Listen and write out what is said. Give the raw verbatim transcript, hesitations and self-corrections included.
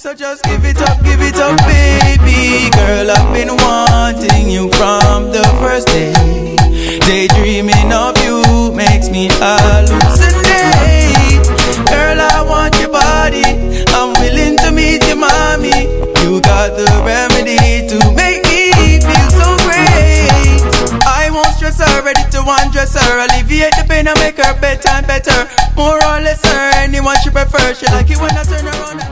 So just give it up, give it up, baby. Girl, I've been wanting you from the first day. Daydreaming of you makes me hallucinate. Girl, I want your body, I'm willing to meet your mommy. You got the remedy to make me feel so great. I won't stress her, ready to undress her, alleviate the pain and make her bedtime better. More or less her, anyone she prefers. She like it when I turn around and